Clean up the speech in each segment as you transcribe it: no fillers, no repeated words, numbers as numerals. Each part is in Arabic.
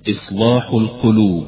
إصلاح القلوب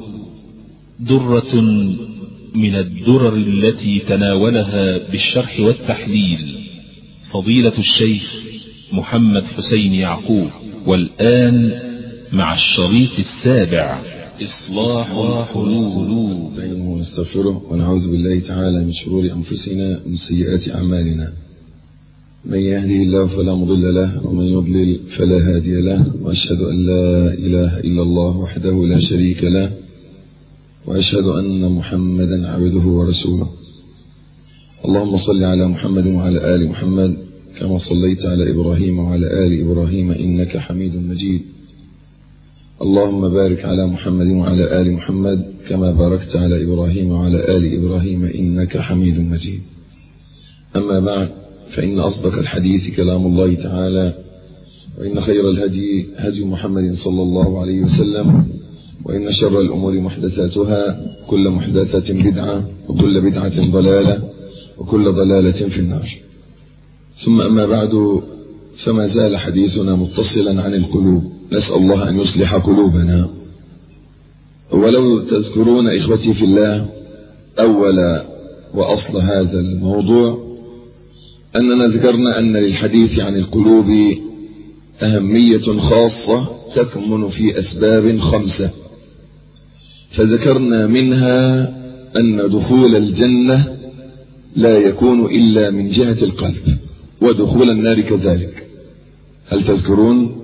درة من الدرر التي تناولها بالشرح والتحليل فضيلة الشيخ محمد حسين يعقوب. والآن مع الشريط السابع إصلاح القلوب. ونستغفره ونعوذ بالله تعالى من شرور أنفسنا ومن سيئات أعمالنا. من يهده الله فلا مضل له ومن يضلل فلا هادي له، وأشهد أن لا إله إلا الله وحده لا شريك له، وأشهد أن محمدا عبده ورسوله. اللهم صل على محمد وعلى آل محمد كما صليت على إبراهيم وعلى آل إبراهيم إنك حميد مجيد. اللهم بارك على محمد وعلى آل محمد كما باركت على إبراهيم وعلى آل إبراهيم إنك حميد مجيد. أما بعد، فإن أصدق الحديث كلام الله تعالى، وإن خير الهدي هدي محمد صلى الله عليه وسلم، وإن شر الأمور محدثاتها، كل محدثة بدعة، وكل بدعة ضلالة، وكل ضلالة في النار. ثم أما بعد، فما زال حديثنا متصلا عن القلوب. نسأل الله أن يصلح قلوبنا. ولو تذكرون إخوتي في الله أول وأصل هذا الموضوع أننا ذكرنا أن للحديث عن القلوب أهمية خاصة تكمن في أسباب 5، فذكرنا منها أن دخول الجنة لا يكون إلا من جهة القلب، ودخول النار كذلك. هل تذكرون؟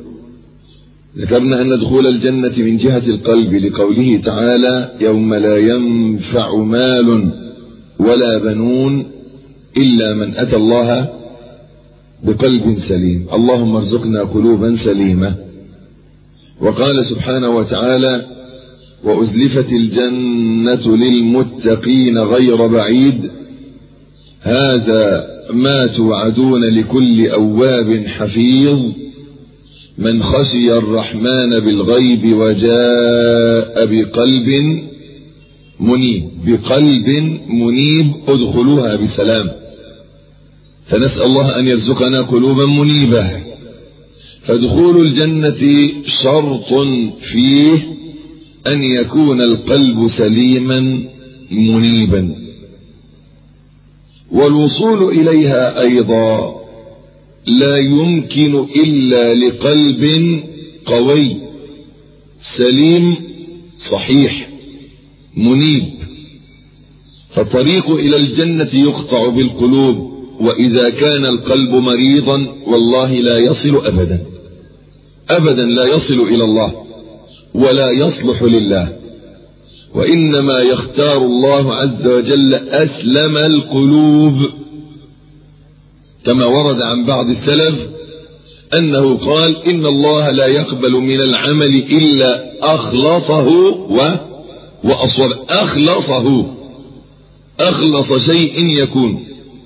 ذكرنا أن دخول الجنة من جهة القلب لقوله تعالى: يوم لا ينفع مال ولا بنون إلا من أتى الله بقلب سليم. اللهم ارزقنا قلوبا سليمة. وقال سبحانه وتعالى: وأزلفت الجنة للمتقين غير بعيد هذا ما توعدون لكل أواب حفيظ من خشي الرحمن بالغيب وجاء بقلب منيب ادخلوها بسلام. فنسأل الله أن يرزقنا قلوبا منيبة. فدخول الجنة شرط فيه أن يكون القلب سليما منيبا، والوصول إليها أيضا لا يمكن إلا لقلب قوي سليم صحيح منيب. فالطريق إلى الجنة يقطع بالقلوب، وإذا كان القلب مريضا والله لا يصل أبدا لا يصل إلى الله ولا يصلح لله. وإنما يختار الله عز وجل أسلم القلوب، كما ورد عن بعض السلف أنه قال: إن الله لا يقبل من العمل إلا أخلصه وأصوب. أخلص شيء يكون.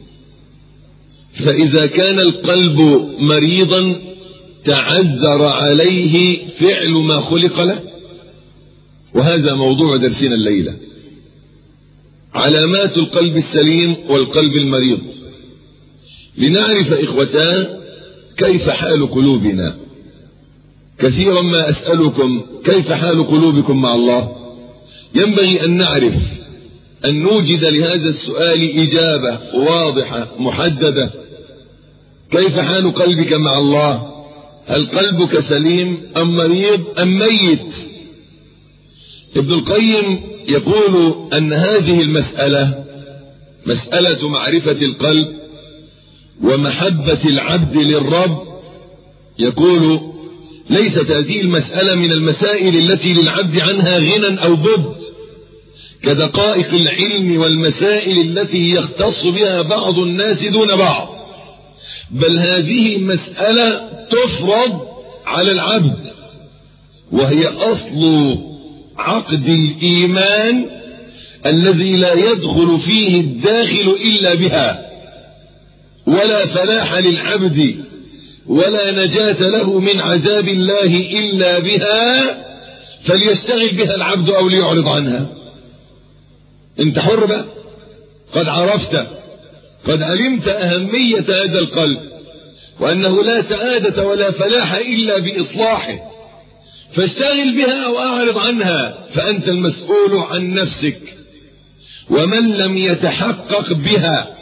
فإذا كان القلب مريضا تعذر عليه فعل ما خلق له. وهذا موضوع درسنا الليلة: علامات القلب السليم والقلب المريض، لنعرف إخوتان كيف حال قلوبنا. كثيرا ما أسألكم: كيف حال قلوبكم مع الله؟ ينبغي أن نعرف، أن نوجد لهذا السؤال إجابة واضحة محددة. كيف حال قلبك مع الله؟ هل قلبك سليم أم مريض أم ميت؟ ابن القيم يقول أن هذه المسألة مسألة معرفة القلب ومحبة العبد للرب. يقول: ليست هذه المسألة من المسائل التي للعبد عنها غنى أو بد، كدقائق العلم والمسائل التي يختص بها بعض الناس دون بعض، بل هذه مسألة تفرض على العبد، وهي أصل عقد الإيمان الذي لا يدخل فيه الداخل إلا بها، ولا فلاح للعبد ولا نجاة له من عذاب الله إلا بها، فليشتغل بها العبد أو ليعرض عنها. انت حر بقى، قد عرفت، قد علمت أهمية هذا القلب، وأنه لا سعادة ولا فلاح إلا بإصلاحه. فاشتغل بها أو أعرض عنها، فأنت المسؤول عن نفسك. ومن لم يتحقق بها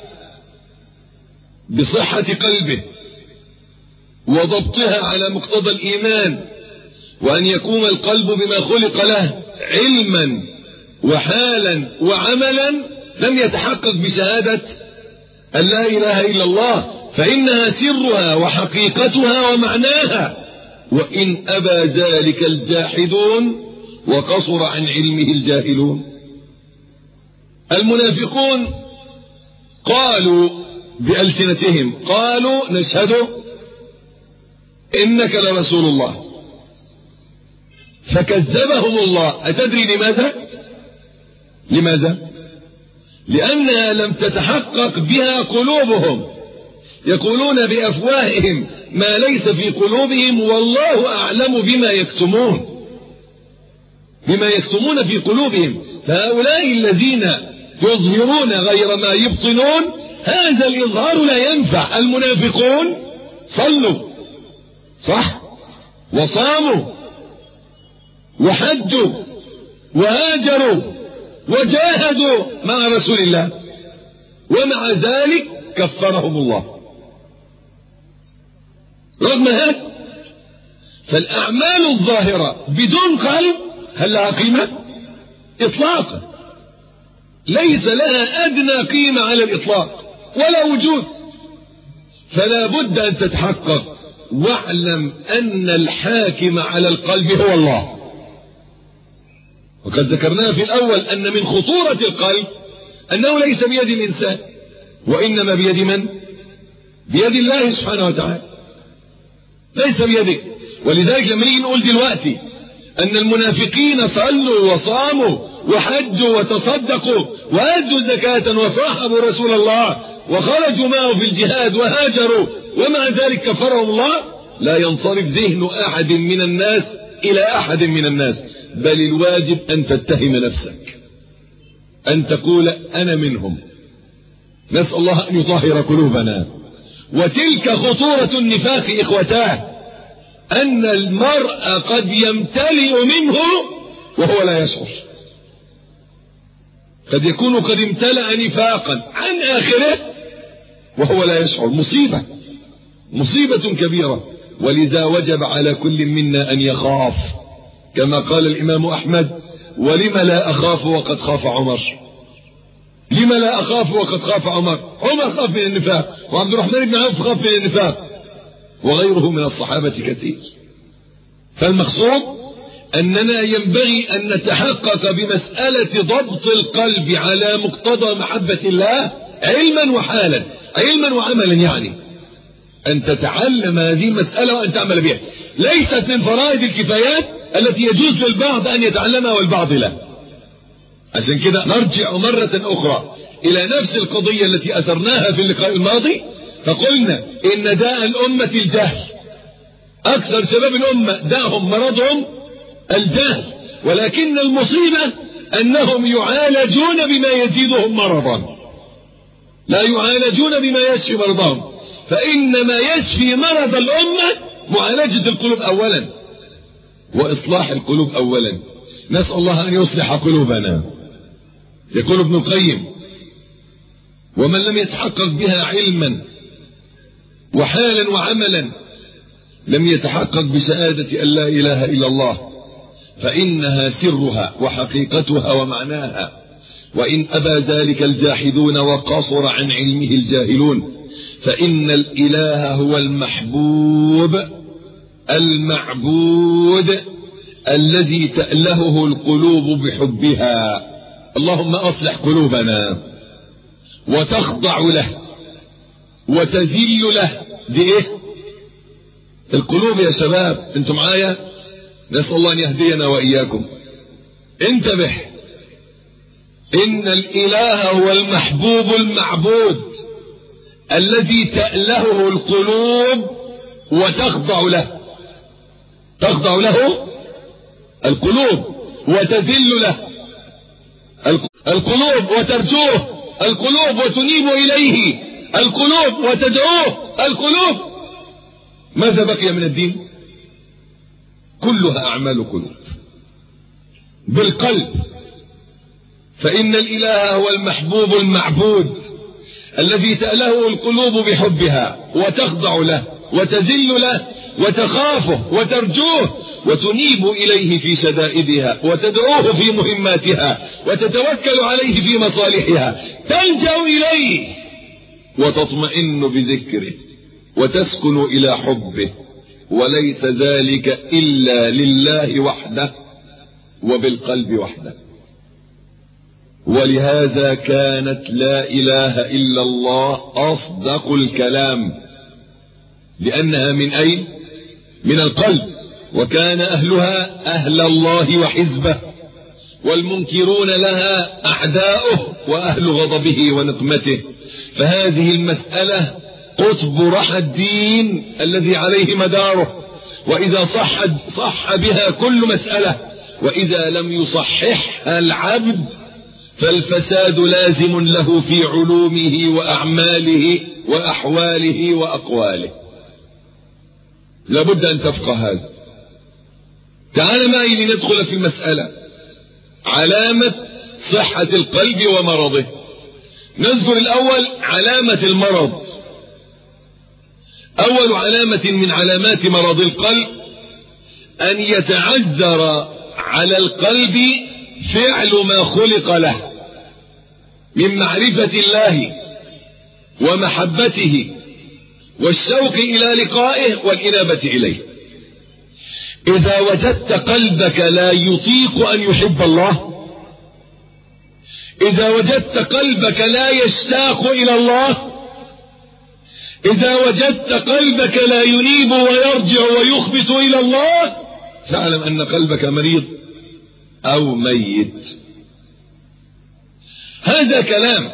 بصحة قلبه وضبطها على مقتضى الإيمان، وأن يكون القلب بما خلق له علما وحالا وعملا، لم يتحقق بشهادة أن لا إله إلا الله، فإنها سرها وحقيقتها ومعناها. وإن أبى ذلك الجاحدون وقصر عن علمه الجاهلون. المنافقون قالوا بألسنتهم، قالوا نشهد إنك لرسول الله، فكذبهم الله. أتدري لماذا؟ لأنها لم تتحقق بها قلوبهم. يقولون بأفواههم ما ليس في قلوبهم، والله أعلم بما يكتمون في قلوبهم. فهؤلاء الذين يظهرون غير ما يبطنون، هذا الإظهار لا ينفع. المنافقون صلوا صح وصاموا وحجوا وهاجروا وجاهدوا مع رسول الله، ومع ذلك كفرهم الله رغم هذا. فالأعمال الظاهرة بدون قلب هل لها قيمة؟ إطلاقا ليس لها أدنى قيمة على الإطلاق ولا وجود. فلا بد أن تتحقق. واعلم أن الحاكم على القلب هو الله. وقد ذكرنا في الأول أن من خطورة القلب أنه ليس بيد الإنسان، وإنما بيد من؟ بيد الله سبحانه وتعالى، ليس بيدك. ولذلك لما نيجي نقول دلوقتي أن المنافقين صلوا وصاموا وحجوا وتصدقوا وأدوا زكاة وصاحبوا رسول الله وخرجوا معه في الجهاد وهاجروا ومع ذلك كفرهم الله، لا ينصرف ذهن أحد من الناس إلى أحد من الناس، بل الواجب أن تتهم نفسك، أن تقول أنا منهم. نسأل الله أن يطهر قلوبنا. وتلك خطورة النفاق إخوتاه، أن المرء قد يمتلئ منه وهو لا يشعر. قد يكون قد امتلأ نفاقا عن آخره وهو لا يشعر. مصيبة كبيرة. ولذا وجب على كل منا أن يخاف، كما قال الإمام أحمد: ولم لا أخاف وقد خاف عمر. لما لا أخاف وقد خاف عمر؟ عمر خاف من النفاق، وعبد الرحمن بن عوف خاف من النفاق، وغيره من الصحابة كثير. فالمقصود أننا ينبغي أن نتحقق بمسألة ضبط القلب على مقتضى محبة الله علما وحالا، علما وعملا، يعني أن تتعلم هذه المسألة وأن تعمل بها. ليست من فرائض الكفايات التي يجوز للبعض أن يتعلمها والبعض لا. عشان كده نرجع مرة أخرى إلى نفس القضية التي أثرناها في اللقاء الماضي، فقلنا إن داء الأمة الجهل. أكثر شباب الأمة داهم مرضهم الجهل، ولكن المصيبة أنهم يعالجون بما يزيدهم مرضا، لا يعالجون بما يشفي مرضهم. فإنما يشفي مرض الأمة معالجة القلوب أولا وإصلاح القلوب أولا. نسأل الله أن يصلح قلوبنا. يقول ابن القيم: ومن لم يتحقق بها علما وحالا وعملا لم يتحقق بشهادة أن لا إله إلا الله، فإنها سرها وحقيقتها ومعناها. وإن أبى ذلك الجاحدون وقصر عن علمه الجاهلون، فإن الإله هو المحبوب المعبود الذي تألهه القلوب بحبها. اللهم أصلح قلوبنا وتخضع له وتذل له. دي إيه؟ القلوب يا شباب، انتم معايا؟ نسأل الله أن يهدينا وإياكم. انتبه، إن الإله هو المحبوب المعبود الذي تألهه القلوب وتخضع له. تخضع له القلوب وتذل له القلوب وترجوه القلوب وتنيب إليه القلوب وتدعوه القلوب. ماذا بقي من الدين؟ كلها أعمال قلوب بالقلب. فإن الإله هو المحبوب المعبود الذي تأله القلوب بحبها وتخضع له وتذل له وتخافه وترجوه وتنيب إليه في شدائدها وتدعوه في مهماتها وتتوكل عليه في مصالحها، تلجأ إليه وتطمئن بذكره وتسكن إلى حبه، وليس ذلك إلا لله وحده وبالقلب وحده. ولهذا كانت لا إله إلا الله أصدق الكلام، لأنها من أين؟ من القلب. وكان أهلها أهل الله وحزبه، والمنكرون لها أعداؤه وأهل غضبه ونقمته. فهذه المسألة قطب رحى الدين الذي عليه مداره، وإذا صح بها كل مسألة، وإذا لم يصححها العبد فالفساد لازم له في علومه وأعماله وأحواله وأقواله. لابد أن تفقه هذا. تعال معي لندخل في المسألة، علامة صحة القلب ومرضه. نذكر الأول علامة المرض. أول علامة من علامات مرض القلب أن يتعذر على القلب فعل ما خلق له من معرفة الله ومحبته والشوق إلى لقائه والإنابة إليه. إذا وجدت قلبك لا يطيق أن يحب الله، إذا وجدت قلبك لا يشتاق إلى الله، إذا وجدت قلبك لا ينيب ويرجع ويخبت إلى الله، فاعلم أن قلبك مريض أو ميت. هذا كلام،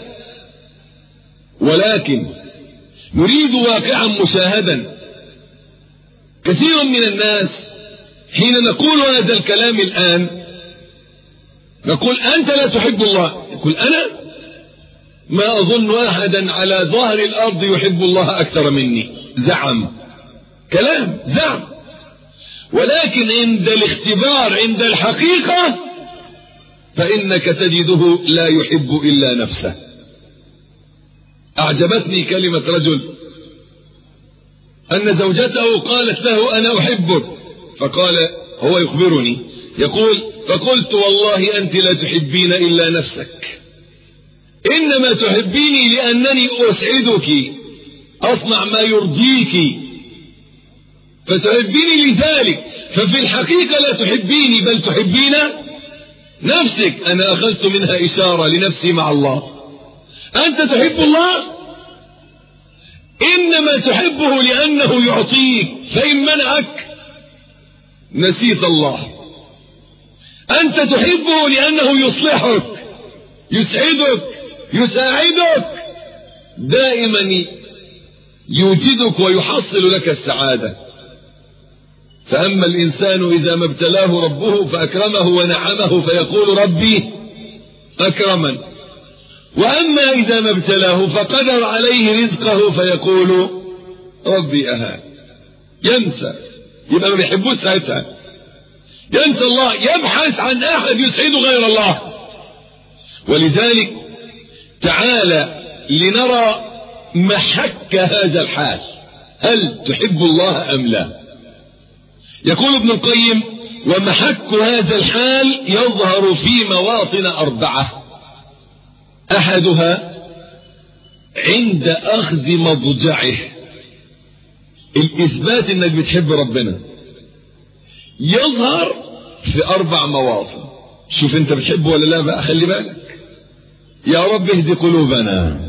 ولكن نريد واقعا مشاهدا. كثير من الناس حين نقول هذا الكلام الآن نقول أنت لا تحب الله، يقول أنا ما أظن أحدا على ظهر الأرض يحب الله أكثر مني. زعم، كلام زعم. ولكن عند الاختبار، عند الحقيقة، فإنك تجده لا يحب إلا نفسه. أعجبتني كلمة رجل أن زوجته قالت له أنا أحبك، فقال هو يخبرني يقول فقلت والله أنت لا تحبين إلا نفسك، إنما تحبيني لأنني أسعدك، أصنع ما يرضيك فتحبيني لذلك، ففي الحقيقة لا تحبيني بل تحبين نفسك. أنا أخذت منها إشارة لنفسي مع الله. أنت تحب الله إنما تحبه لأنه يعطيك، فإن منعك نسيت الله. أنت تحبه لأنه يصلحك، يسعدك، يساعدك، دائما يوجدك ويحصل لك السعادة. فأما الإنسان إذا ما ابتلاه ربه فأكرمه ونعمه فيقول ربي أكرمن، وأما إذا ما ابتلاه فقدر عليه رزقه فيقول ربي أهان. ينسى، يبقى ما بيحبوش ساعتها، ينسى الله، يبحث عن أحد يسعد غير الله. ولذلك تعالى لنرى محك هذا الحال، هل تحب الله أم لا؟ يقول ابن القيم ومحك هذا الحال يظهر في مواطن 4. أحدها عند أخذ مضجعه، الإثبات أنك بتحب ربنا يظهر في 4 مواطن. شوف أنت بتحبه ولا لا بقى، خلي بالك. يا رب اهدي قلوبنا.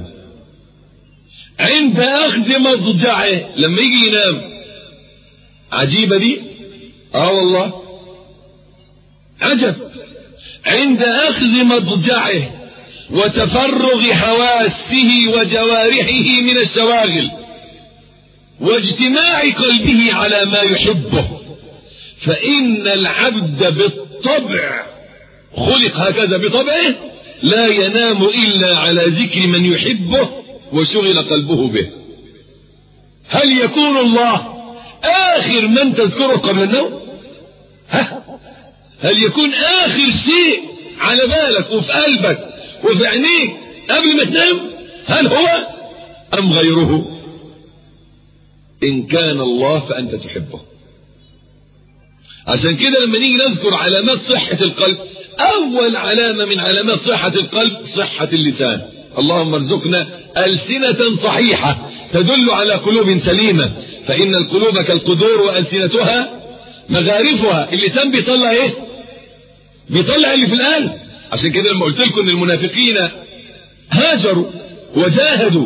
عند أخذ مضجعه، لما يجي ينام، عجيبة دي، والله عجب. عند أخذ مضجعه وتفرغ حواسه وجوارحه من الشواغل واجتماع قلبه على ما يحبه، فإن العبد بالطبع خلق هكذا بطبعه، لا ينام إلا على ذكر من يحبه وشغل قلبه به. هل يكون الله آخر من تذكره قبل النوم؟ هل يكون آخر شيء على بالك وفي قلبك وفي عينيك قبل ما تنام هل هو أم غيره؟ إن كان الله فأنت تحبه. عشان كده لما نيجي نذكر علامات صحة القلب، أول علامة من علامات صحة القلب صحة اللسان. اللهم ارزقنا ألسنة صحيحة تدل على قلوب سليمة، فإن القلوب كالقدور وألسنتها مغارفها. اللسان بيطلع إيه؟ بيطلع اللي في القلب. عشان كده لما قلت لكم إن المنافقين هاجروا وجاهدوا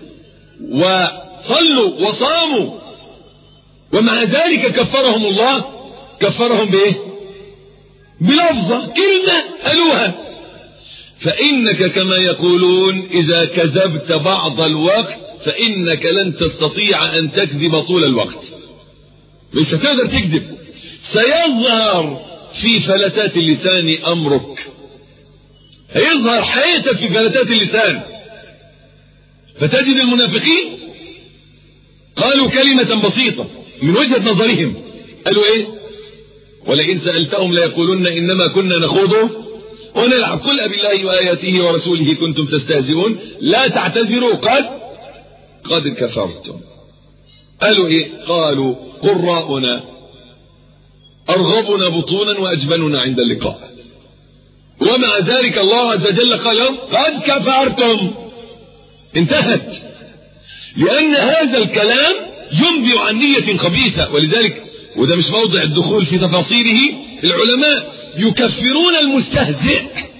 وصلوا وصاموا ومع ذلك كفرهم الله، كفرهم بإيه؟ بلفظة كلمة قالوها. فإنك كما يقولون إذا كذبت بعض الوقت فإنك لن تستطيع أن تكذب طول الوقت. مش هتقدر تكذب. سيظهر في فلتات اللسان أمرك، هيظهر حياتك في فلتات اللسان. فتجد المنافقين قالوا كلمة بسيطة من وجهة نظرهم، قالوا إيه؟ ولئن سألتهم ليقولن إنما كنا نخوض ونلعب. قل أبالله وآياته ورسوله كنتم تستهزئون لا تعتذروا قد كفرتم. قالوا إيه؟ قالوا قراؤنا أرغبنا بطونا وأجبننا عند اللقاء. ومع ذلك الله عز وجل قال لهم قد كفرتم. انتهت. لأن هذا الكلام ينبئ عن نية خبيثة. ولذلك وده مش موضع الدخول في تفاصيله، العلماء يكفرون المستهزئ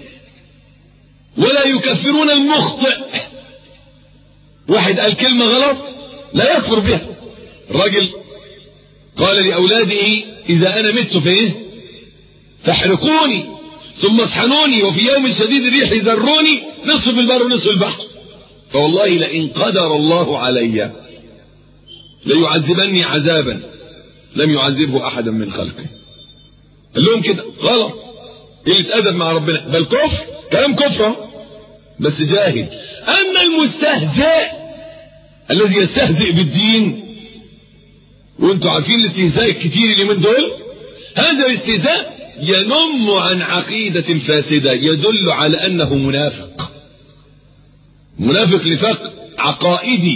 ولا يكفرون المخطئ. واحد قال كلمة غلط لا يكفر بها. الراجل قال لأولاده إذا أنا مت فإيه فاحرقوني ثم اصحنوني وفي يوم شديد الريح ذروني نصف البر ونصف البحر، فوالله لئن قدر الله علي ليعذبني عذابا لم يعذبه أحدا من خلقه. قال لهم كده غلط، قلة أدب مع ربنا، بل كفر، كلام كفر بس جاهل. أما المستهزئ الذي يستهزئ بالدين، وانتم عارفين الاستهزاء الكتير اللي من دول، هذا الاستهزاء ينم عن عقيدة فاسدة يدل على أنه منافق. منافق نفاق عقائدي،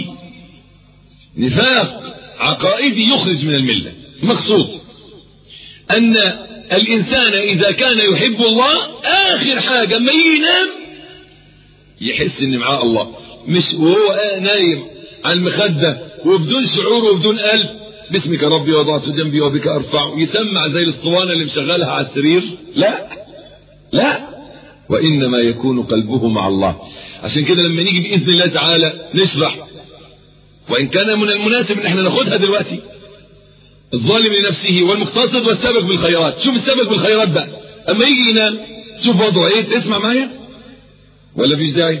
نفاق عقائدي يخرج من الملة. مقصود أن الإنسان إذا كان يحب الله آخر حاجة ما ينام يحس إن معاه الله، مش وهو نايم على المخدة وبدون شعور وبدون قلب باسمك ربي وضعت جنبي وبك أرفع، يسمع زي الاسطوانة اللي مشغلها على السرير. لا، وإنما يكون قلبه مع الله. عشان كده لما نيجي بإذن الله تعالى نشرح، وإن كان من المناسب إن احنا ناخدها دلوقتي، الظالم لنفسه والمقتصد والسابق بالخيرات. شوف السابق بالخيرات بقى أما يجي ينام شوف وضعه إيه. تسمع معايا ولا فيش داعي؟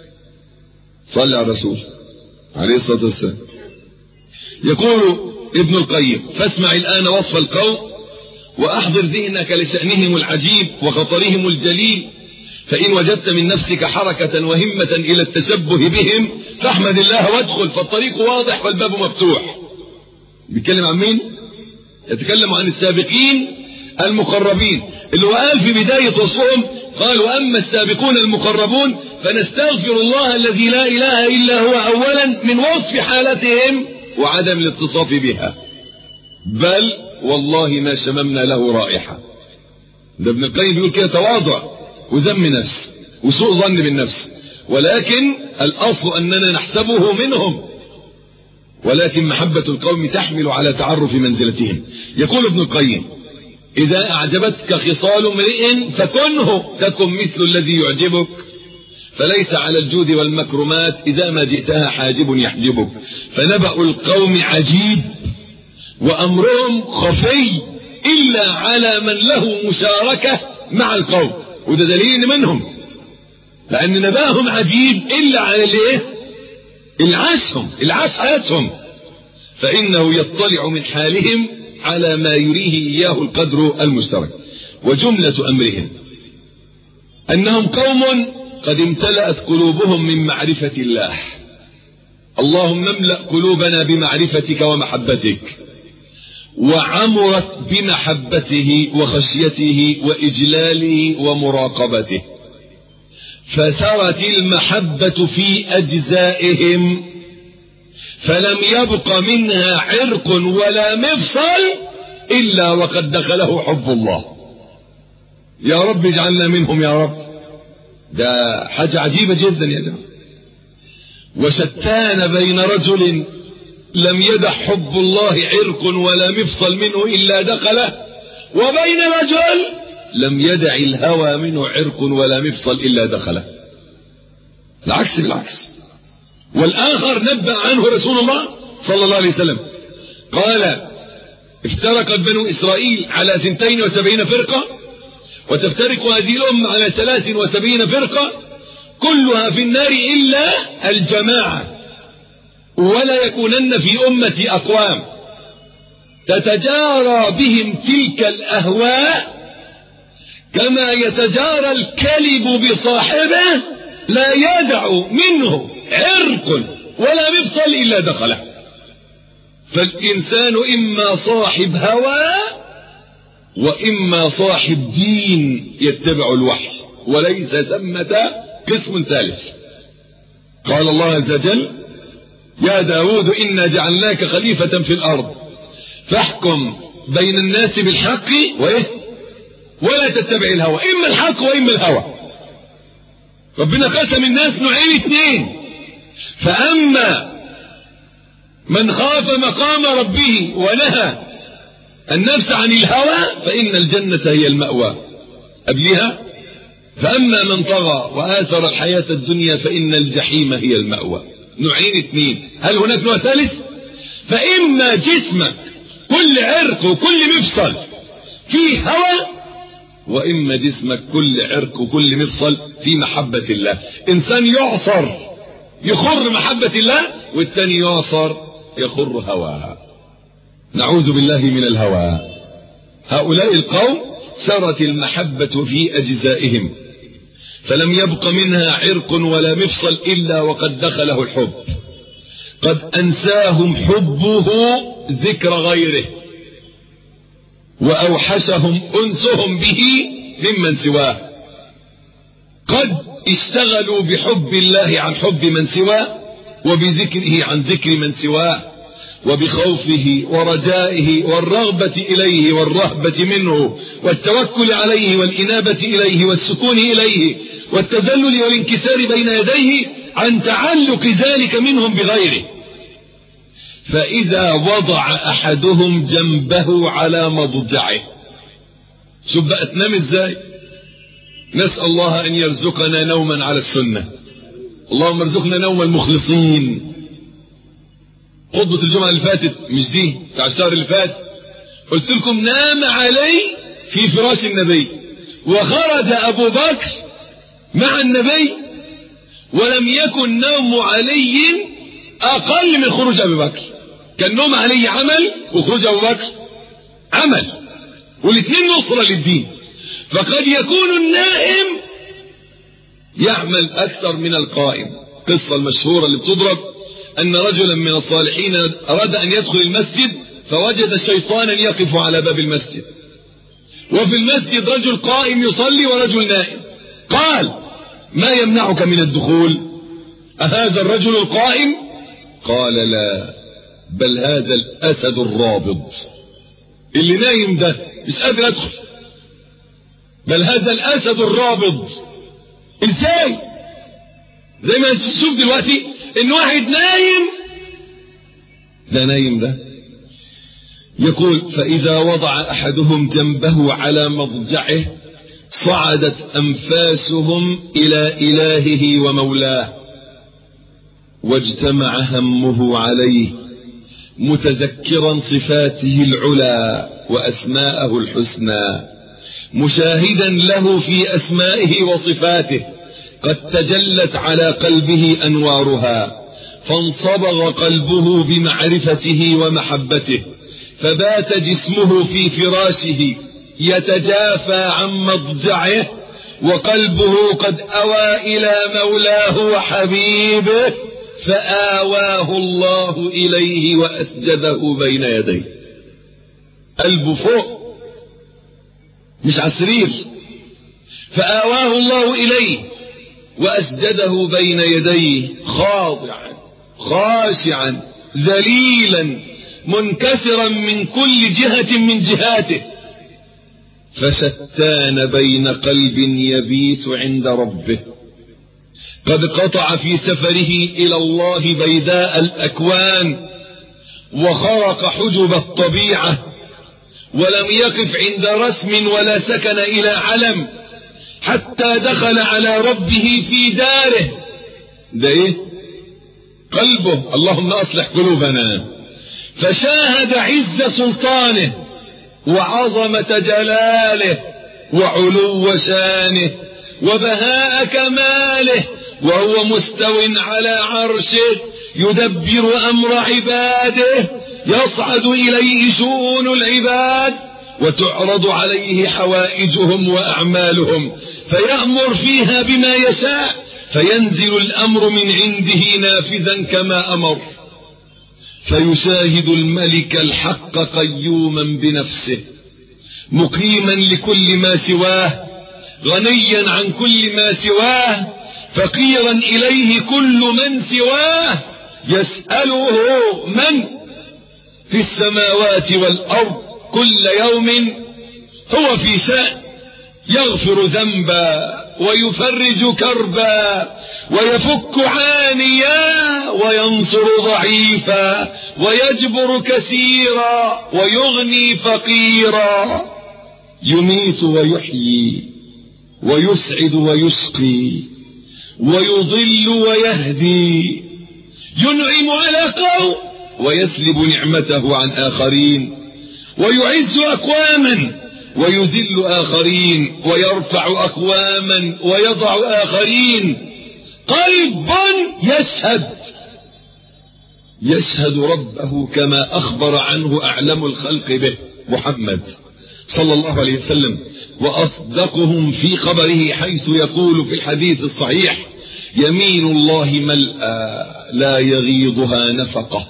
صلي على الرسول عليه الصلاة والسلام. يقول ابن القيم فاسمع الآن وصف القوم وأحضر ذهنك لشأنهم العجيب وخطرهم الجليل، فإن وجدت من نفسك حركة وهمة إلى التشبه بهم فاحمد الله وادخل، فالطريق واضح والباب مفتوح. بيتكلم عن مين؟ يتكلم عن السابقين المقربين اللي هو قال في بداية وصفهم قال وأما السابقون المقربون فنستغفر الله الذي لا إله إلا هو أولا من وصف حالتهم وعدم الاتصاف بها، بل والله ما شممنا له رائحة. ده ابن القيم بيقول كده تواضع وذم نفس وسوء ظن بالنفس، ولكن الأصل أننا نحسبه منهم، ولكن محبة القوم تحمل على تعرف منزلتهم. يقول ابن القيم إذا أعجبتك خصال امرئ فكنه تكن مثل الذي يعجبك، فليس على الجود والمكرمات إذا ما جئتها حاجب يحجبك، فنبأ القوم عجيب وأمرهم خفي إلا على من له مشاركة مع القوم. وده دليل منهم، لأن نبأهم عجيب إلا على الايه العاش حياتهم، فإنه يطلع من حالهم على ما يريه إياه القدر المشترك. وجملة أمرهم أنهم قوم قد امتلأت قلوبهم من معرفة الله. اللهم املأ قلوبنا بمعرفتك ومحبتك، وعمرت بمحبته وخشيته وإجلاله ومراقبته، فسرت المحبة في أجزائهم، فلم يبق منها عرق ولا مفصل إلا وقد دخله حب الله. يا رب اجعلنا منهم يا رب. ده حاجة عجيبة جدا يا جماعة. وشتان بين رجل لم يدع حب الله عرق ولا مفصل منه إلا دخله، وبين رجل لم يدع الهوى منه عرق ولا مفصل إلا دخله. العكس بالعكس. والآخر نبأ عنه رسول الله صلى الله عليه وسلم قال: افترقت بنو إسرائيل على 72 فرقة، وتفترق هذه الأمة على 73 فرقة، كلها في النار إلا الجماعة، ولا يكونن في أمتي أقوام تتجارى بهم تلك الأهواء كما يتجارى الكلب بصاحبه، لا يدع منه عرق ولا مفصل إلا دخله. فالإنسان إما صاحب هوى وإما صاحب دين يتبع الوحي، وليس ثمة قسم ثالث. قال الله عز وجل: يا داود إنا جعلناك خليفة في الأرض فاحكم بين الناس بالحق ولا تتبع الهوى. إما الحق وإما الهوى. ربنا قسم الناس نوعين اثنين: فأما من خاف مقام ربه ونهى النفس عن الهوى فإن الجنة هي المأوى. قبلها: فأما من طغى وآثر الحياة الدنيا فإن الجحيم هي المأوى. نوعين اثنين. هل هناك نوع ثالث؟ فإما جسمك كل عرق وكل مفصل فيه هوى، وإما جسمك كل عرق وكل مفصل في محبة الله. إنسان يعصر يخر محبة الله، والتاني يعصر يخر هوى. نعوذ بالله من الهوى. هؤلاء القوم سرت المحبة في أجزائهم، فلم يبق منها عرق ولا مفصل إلا وقد دخله الحب. قد أنساهم حبه ذكر غيره، وأوحشهم أنسهم به ممن سواه. قد اشتغلوا بحب الله عن حب من سواه، وبذكره عن ذكر من سواه، وبخوفه ورجائه والرغبة إليه والرهبة منه والتوكل عليه والإنابة إليه والسكون إليه والتذلل والانكسار بين يديه عن تعلق ذلك منهم بغيره. فإذا وضع أحدهم جنبه على مضجعه، شوف بقى تنام ازاي. نسأل الله أن يرزقنا نوما على السنة. اللهم ارزقنا نوم المخلصين. خطبة الجمعة اللي فاتت، مش دي، بتاع الشهر اللي فات، قلت لكم نام علي في فراش النبي، وخرج أبو بكر مع النبي، ولم يكن نوم علي أقل من خروج أبي بكر. كان نوم علي عمل وخروج أبو بكر عمل، والاثنين نصرة للدين. فقد يكون النائم يعمل أكثر من القائم. قصة المشهورة اللي بتضرب أن رجلا من الصالحين أراد أن يدخل المسجد، فوجد شيطانا يقف على باب المسجد، وفي المسجد رجل قائم يصلي ورجل نائم. قال: ما يمنعك من الدخول؟ أهذا الرجل القائم؟ قال: لا، بل هذا الأسد الرابض اللي نايم ده مش قادر أدخل. بل هذا الأسد الرابض. إزاي؟ زي ما تشوف دلوقتي إن واحد نايم، ده نايم ده يقول: فإذا وضع أحدهم جنبه على مضجعه صعدت أنفاسهم إلى إلهه ومولاه، واجتمع همه عليه، متذكرا صفاته العلى وأسماءه الحسنى، مشاهدا له في أسمائه وصفاته، قد تجلت على قلبه أنوارها، فانصبغ قلبه بمعرفته ومحبته، فبات جسمه في فراشه يتجافى عن مضجعه، وقلبه قد أوى إلى مولاه وحبيبه، فآواه الله إليه وأسجده بين يديه. قلبه فوق مش على السرير. فآواه الله إليه وأسجده بين يديه خاضعا خاشعا ذليلا منكسرا من كل جهة من جهاته. فشتان بين قلب يبيت عند ربه قد قطع في سفره إلى الله بيداء الأكوان وخرق حجب الطبيعة ولم يقف عند رسم ولا سكن إلى علم حتى دخل على ربه في داره. ده ايه؟ قلبه. اللهم أصلح قلوبنا. فشاهد عز سلطانه وعظمة جلاله وعلو شانه وبهاء كماله وهو مستو على عرشه يدبر أمر عباده يصعد إليه شؤون العباد وتعرض عليه حوائجهم وأعمالهم فيأمر فيها بما يشاء فينزل الأمر من عنده نافذا كما أمر. فيشاهد الملك الحق قيوما بنفسه مقيما لكل ما سواه غنيا عن كل ما سواه فقيرا إليه كل من سواه يسأله من في السماوات والأرض كل يوم هو في شأن يغفر ذنبا ويفرج كربا ويفك عانيا وينصر ضعيفا ويجبر كثيرا ويغني فقيرا يميت ويحيي ويسعد ويسقي ويضل ويهدي ينعم على قوم ويسلب نعمته عن آخرين ويعز أقواما ويذل آخرين ويرفع أقواما ويضع آخرين. قلب يشهد ربه كما أخبر عنه أعلم الخلق به محمد صلى الله عليه وسلم وأصدقهم في خبره حيث يقول في الحديث الصحيح يمين الله ملأى لا يغيضها نفقة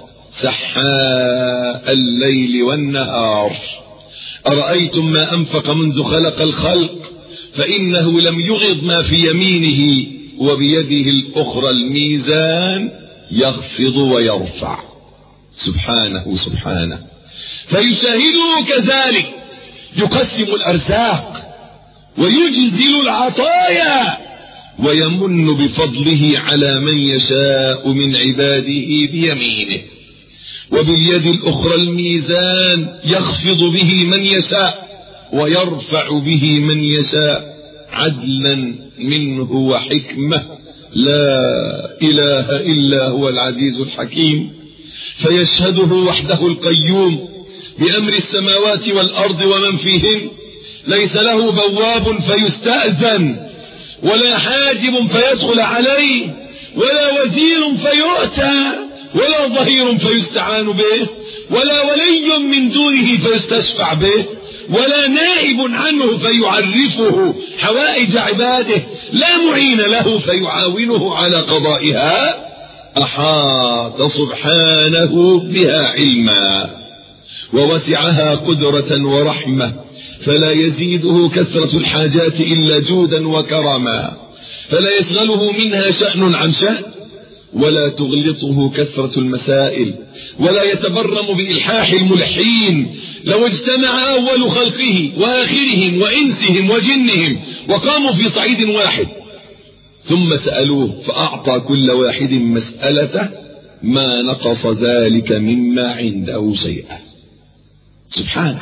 سحاء الليل والنهار أرأيتم ما أنفق منذ خلق الخلق فإنه لم يغض ما في يمينه وبيده الأخرى الميزان يخفض ويرفع سبحانه سبحانه. فيشاهده كذلك يقسم الأرزاق ويجزل العطايا ويمن بفضله على من يشاء من عباده بيمينه وباليد الأخرى الميزان يخفض به من يشاء ويرفع به من يشاء عدلا منه وحكمة لا إله إلا هو العزيز الحكيم. فيشهده وحده القيوم بأمر السماوات والأرض ومن فيهن ليس له بواب فيستأذن ولا حاجب فيدخل عليه ولا وزير فيؤتى ولا ظهير فيستعان به ولا ولي من دونه فيستشفع به ولا نائب عنه فيعرفه حوائج عباده لا معين له فيعاونه على قضائها. أحاط سبحانه بها علما ووسعها قدرة ورحمة فلا يزيده كثرة الحاجات إلا جودا وكرما فلا يشغله منها شأن عن شأن ولا تغلطه كثرة المسائل ولا يتبرم بإلحاح الملحين. لو اجتمع أول خلقه وآخرهم وإنسهم وجنهم وقاموا في صعيد واحد ثم سألوه فأعطى كل واحد مسألته ما نقص ذلك مما عنده شيئا سبحانه.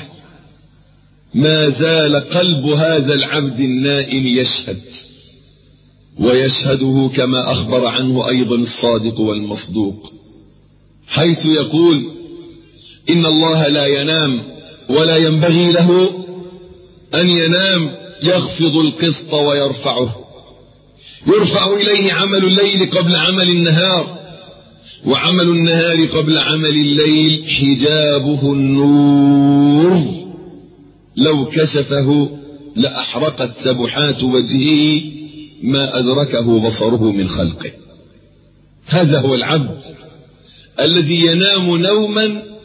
ما زال قلب هذا العبد النائم يشهد ويشهده كما أخبر عنه أيضا الصادق والمصدوق حيث يقول إن الله لا ينام ولا ينبغي له أن ينام يخفض القسط ويرفعه يرفع إليه عمل الليل قبل عمل النهار وعمل النهار قبل عمل الليل حجابه النور لو كشفه لأحرقت سبحات وجهه ما أدركه بصره من خلقه. هذا هو العبد الذي ينام نوما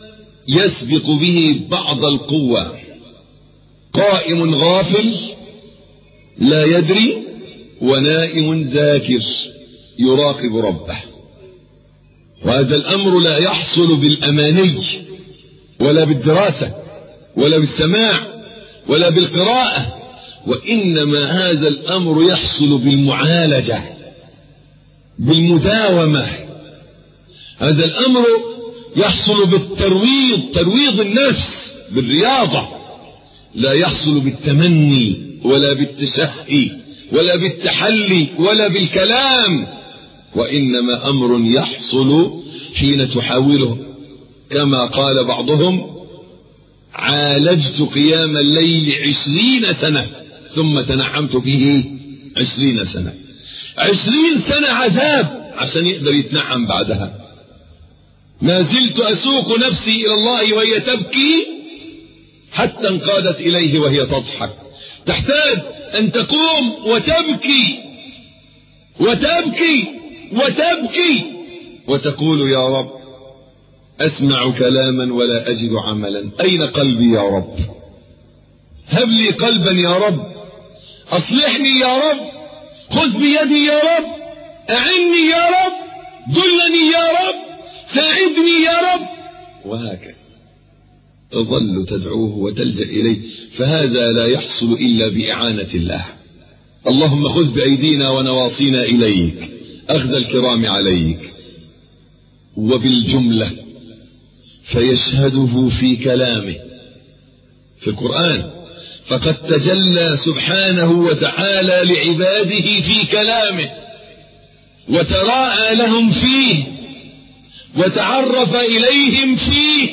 يسبق به بعض القوة، قائم غافل لا يدري، ونائم ذاكر يراقب ربه. وهذا الأمر لا يحصل بالأماني ولا بالدراسة ولا بالسماع ولا بالقراءة، وإنما هذا الأمر يحصل بالمعالجة، بالمداومة. هذا الأمر يحصل بالترويض، ترويض النفس بالرياضة، لا يحصل بالتمني ولا بالتشهي ولا بالتحلي ولا بالكلام، وإنما أمر يحصل حين تحاوله. كما قال بعضهم: عالجت قيام الليل 20 سنة ثم تنعمت به 20 سنة. 20 سنة عذاب عشان يقدر يتنعم بعدها. ما زلت أسوق نفسي إلى الله وهي تبكي حتى انقادت إليه وهي تضحك. تحتاج أن تقوم وتبكي وتبكي وتبكي وتقول: يا رب، أسمع كلاما ولا أجد عملا، أين قلبي يا رب؟ هب لي قلبا يا رب، أصلحني يا رب، خذ بيدي يا رب، أعني يا رب، دلني يا رب، ساعدني يا رب. وهكذا تظل تدعوه وتلجأ إليه، فهذا لا يحصل إلا بإعانة الله. اللهم خذ بأيدينا ونواصينا إليك أخذ الكرام عليك. وبالجملة فيشهده في كلامه في القرآن، فقد تجلى سبحانه وتعالى لعباده في كلامه، وتراءى لهم فيه، وتعرف إليهم فيه،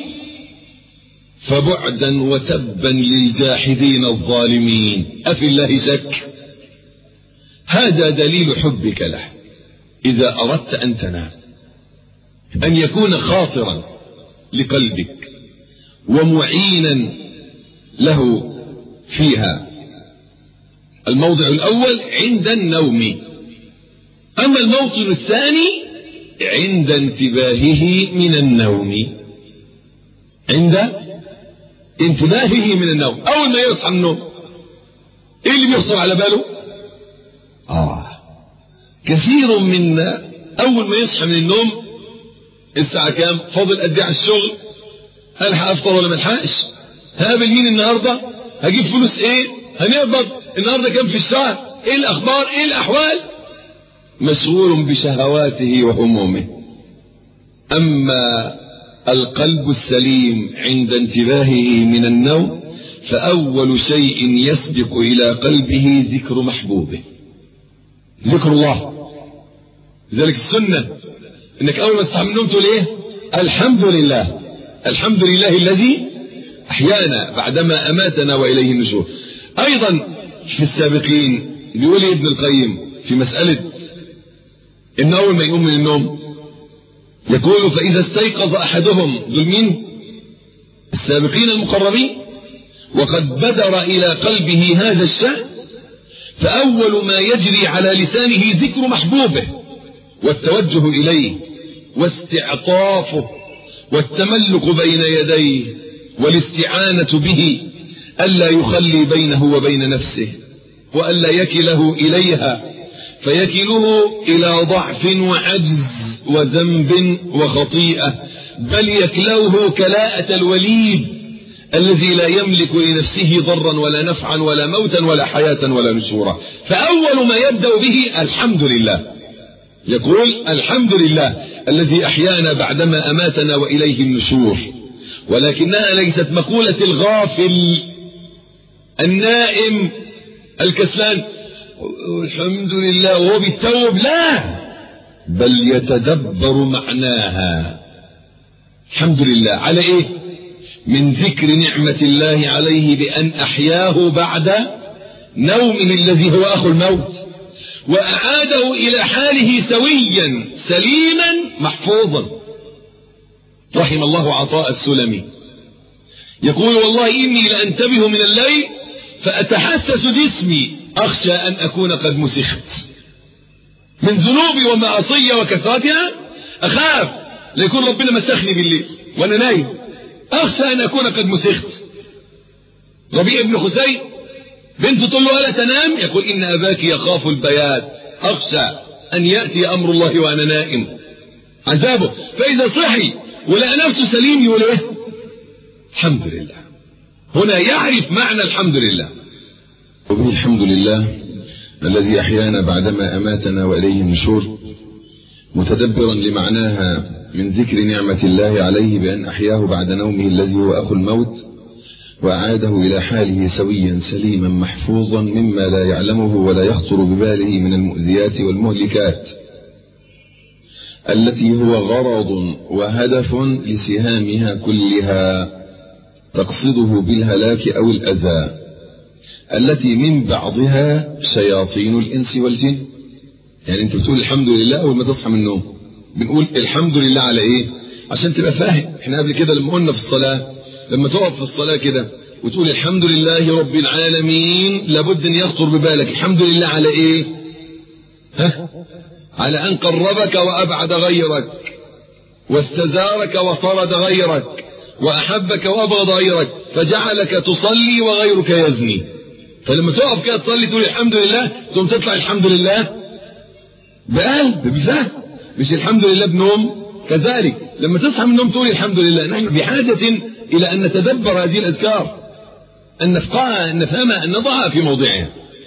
فبعدا وتبا للجاحدين الظالمين. أفي الله شك؟ هذا دليل حبك له إذا أردت أن تنام، أن يكون خاطرا لقلبك ومعينا له فيها. الموضع الأول عند النوم، أما الموطن الثاني عند انتباهه من النوم. عند انتباهه من النوم، أول ما يصحى من النوم إيه اللي بيخطر على باله؟ كثير منا أول ما يصحى من النوم الساعة كام؟ فاضل قد ايه على الشغل؟ هلحق أفطر ولا ملحقش؟ هقابل مين النهاردة؟ هجيب فلوس ايه؟ هنقبض النهاردة كام في الشهر؟ ايه الأخبار؟ ايه الأحوال؟ مشغول بشهواته وهمومه. أما القلب السليم عند انتباهه من النوم، فأول شيء يسبق إلى قلبه ذكر محبوبه، ذكر الله. لذلك السنة إنك أول ما تصحى من النوم تقول إيه؟ الحمد لله، الحمد لله الذي أحيانا بعدما أماتنا وإليه النشور. أيضا في السابقين بيقول ابن القيم في مسألة إن أول ما يقوم من النوم يقول: فإذا استيقظ أحدهم، دول مين؟ السابقين المقربين، وقد بدر إلى قلبه هذا الشأن، فأول ما يجري على لسانه ذكر محبوبه والتوجه إليه واستعطافه والتملك بين يديه والاستعانة به، ألا يخلي بينه وبين نفسه وألا يكله إليها فيكله إلى ضعف وعجز وذنب وخطيئة، بل يكلوه كلاءة الوليد الذي لا يملك لنفسه ضرا ولا نفعا ولا موتا ولا حياة ولا نشورا. فأول ما يبدأ به الحمد لله، يقول: الحمد لله الذي أحيانا بعدما أماتنا وإليه النشور. ولكنها ليست مقولة الغافل النائم الكسلان الحمد لله وهو بالتوب، لا، بل يتدبر معناها. الحمد لله على ايه؟ من ذكر نعمة الله عليه بأن أحياه بعد نومه الذي هو أخو الموت، وأعاده إلى حاله سويا سليما محفوظا. رحم الله عطاء السلمي يقول: والله إني لأنتبه من الليل فأتحسس جسمي أخشى أن أكون قد مسخت من ذنوبي ومعصية وكثرتها، أخاف ليكون ربنا مسخني بالليل وأنا نايم، أخشى أن أكون قد مسخت. ربيع بن خثيم بنت تقول له ألا تنام؟ يقول إن أباك يخاف البيات، أخشى أن يأتي أمر الله وأنا نائم، عذابه. فإذا صحي ولقى نفسه سليم يقول إيه؟ الحمد لله. هنا يعرف معنى الحمد لله. وبه الحمد لله الذي أحيانا بعدما أماتنا وإليه النشور، متدبرا لمعناها من ذكر نعمة الله عليه بأن أحياه بعد نومه الذي هو أخو الموت، وأعاده إلى حاله سويا سليما محفوظا مما لا يعلمه ولا يخطر بباله من المؤذيات والمهلكات التي هو غرض وهدف لسهامها كلها تقصده بالهلاك أو الأذى، التي من بعضها شياطين الإنس والجن. يعني أنت بتقول الحمد لله أول ما تصحى من النوم. بنقول الحمد لله على إيه؟ عشان تبقى فاهم. احنا قبل كده لما قلنا في الصلاة، لما تقف في الصلاة كده وتقول الحمد لله رب العالمين، لابد أن يخطر ببالك الحمد لله على إيه؟ على أن قربك وأبعد غيرك، واستزارك وطرد غيرك، وأحبك وأبغض غيرك، فجعلك تصلي وغيرك يزني. فلما تقف كده تصلي تقول الحمد لله، ثم تطلع الحمد لله بقلب بفهم، مش الحمد لله بنوم. كذلك لما تصحى من النوم تقول الحمد لله. نحن بحاجة إلى أن نتدبر هذه الأذكار، أن نفقهها، أن نفهمها، أن نضعها في موضعها.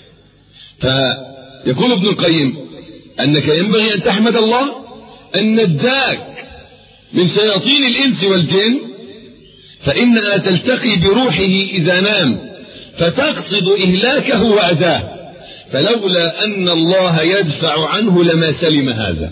فيقول ابن القيم أنك ينبغي أن تحمد الله أن نجاك من شياطين الإنس والجن، فإنها تلتقي بروحه إذا نام فتقصد إهلاكه وأذاه، فلولا أن الله يدفع عنه لما سلم هذا.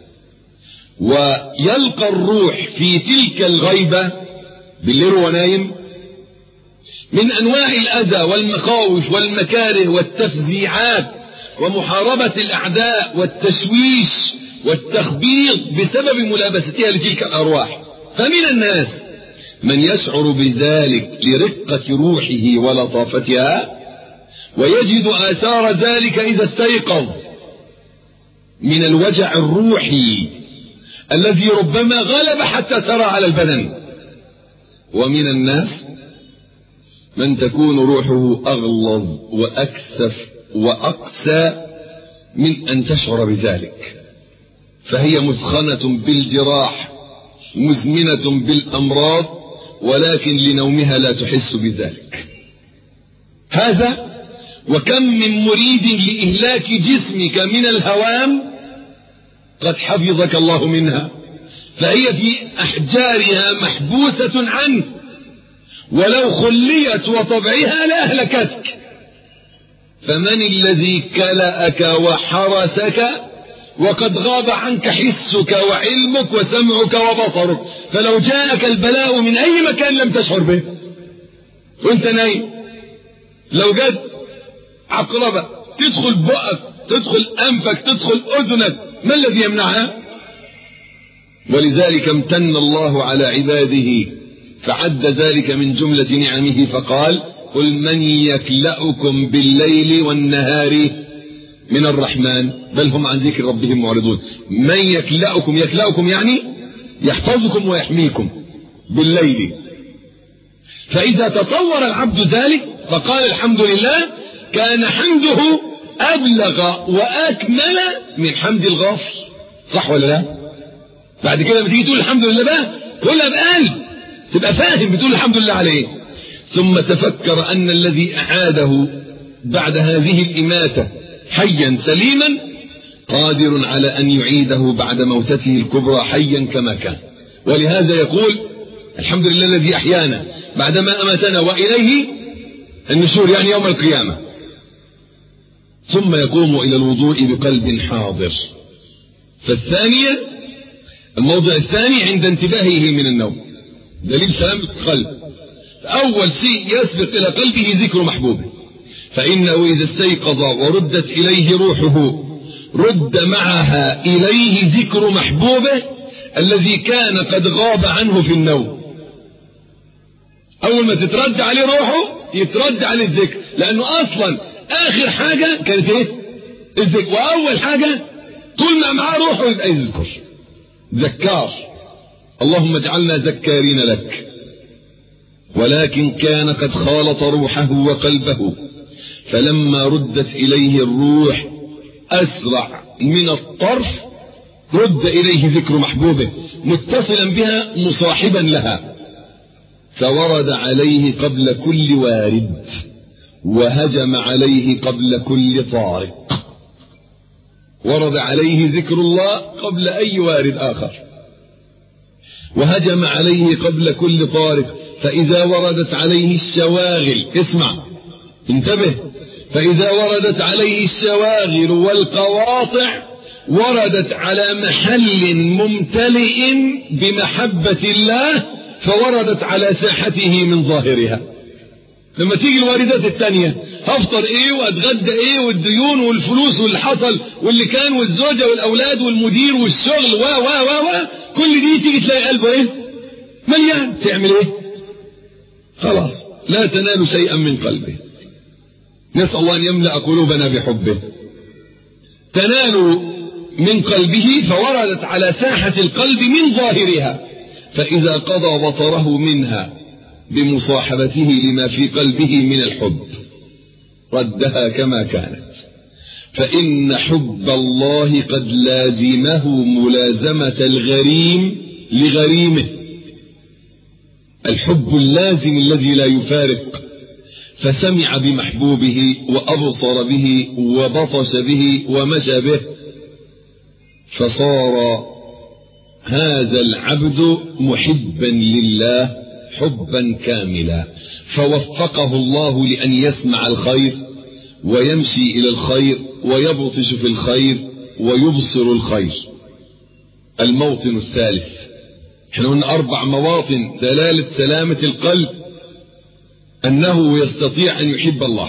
ويلقى الروح في تلك الغيبة بالليل ونايم من أنواع الأذى والمخاوف والمكاره والتفزيعات ومحاربة الأعداء والتشويش والتخبيط بسبب ملابستها لتلك الأرواح. فمن الناس من يشعر بذلك لرقة روحه ولطافتها، ويجد آثار ذلك إذا استيقظ من الوجع الروحي الذي ربما غلب حتى سرى على البدن. ومن الناس من تكون روحه أغلظ وأكثف وأقسى من أن تشعر بذلك، فهي مثخنة بالجراح مزمنة بالأمراض، ولكن لنومها لا تحس بذلك. هذا وكم من مريد لإهلاك جسمك من الهوام قد حفظك الله منها، فهي في أحجارها محبوسة عنه، ولو خليت وطبعها لأهلكتك. فمن الذي كلأك وحرسك وقد غاب عنك حسك وعلمك وسمعك وبصرك؟ فلو جاءك البلاء من أي مكان لم تشعر به وانت نايم. لو جد عقربة تدخل بؤك، تدخل أنفك، تدخل أذنك، ما الذي يمنعها؟ ولذلك امتن الله على عباده فعد ذلك من جملة نعمه فقال: قل من يكلأكم بالليل والنهار من الرحمن بل هم عن ذكر ربهم معرضون. من يكلأكم، يكلأكم يعني يحفظكم ويحميكم بالليل. فإذا تصور العبد ذلك فقال الحمد لله، كان حمده أبلغ وأكمل من حمد الغافل. صح ولا لا؟ بعد كده لما تيجي تقول الحمد لله بقى كلها بقلب، تبقى فاهم بتقول الحمد لله عليه. ثم تفكر أن الذي أعاده بعد هذه الإماتة حيا سليما قادر على أن يعيده بعد موتته الكبرى حيا كما كان. ولهذا يقول الحمد لله الذي أحيانا بعدما أماتنا وإليه النشور، يعني يوم القيامة. ثم يقوم إلى الوضوء بقلب حاضر. فالثانية، الموضع الثاني عند انتباهه من النوم، دليل سلامة القلب. أول شيء يسبق إلى قلبه ذكر محبوبه، فإنه إذا استيقظ وردت إليه روحه رد معها إليه ذكر محبوبه الذي كان قد غاب عنه في النوم. أول ما تترد عليه روحه يترد عليه الذكر، لأنه أصلا آخر حاجة كانت إيه؟ الذكر. وأول حاجة طول ما معاه روحه يبقى يذكر، ذكار. اللهم اجعلنا ذكارين لك ولكن كان قد خالط روحه وقلبه، فلما ردت إليه الروح أسرع من الطرف رد إليه ذكر محبوبه متصلا بها مصاحبا لها، فورد عليه قبل كل وارد، وهجم عليه قبل كل طارق. ورد عليه ذكر الله قبل أي وارد آخر، وهجم عليه قبل كل طارق. فإذا وردت عليه الشواغل، اسمع انتبه، فإذا وردت عليه الشواغل والقواطع وردت على محل ممتلئ بمحبة الله، فوردت على ساحته من ظاهرها. لما تيجي الواردات التانية، هفطر ايه واتغدى ايه والديون والفلوس واللي حصل واللي كان والزوجة والاولاد والمدير والشغل و كل دي تيجي تلاقي قلبه ايه؟ مليان. تعمل ايه؟ خلاص لا تنال شيئا من قلبه. نسأل الله ان يملأ قلوبنا بحبه. تنال من قلبه، فوردت على ساحة القلب من ظاهرها، فإذا قضى بطره منها بمصاحبته لما في قلبه من الحب ردها كما كانت. فإن حب الله قد لازمه ملازمة الغريم لغريمه، الحب اللازم الذي لا يفارق. فسمع بمحبوبه وأبصر به وبطش به ومشى به، فصار هذا العبد محبا لله حبا كاملا، فوفقه الله لأن يسمع الخير ويمشي إلى الخير ويبطش في الخير ويبصر الخير. الموطن الثالث، احنا قلنا 4 مواطن دلالة سلامة القلب أنه يستطيع أن يحب الله.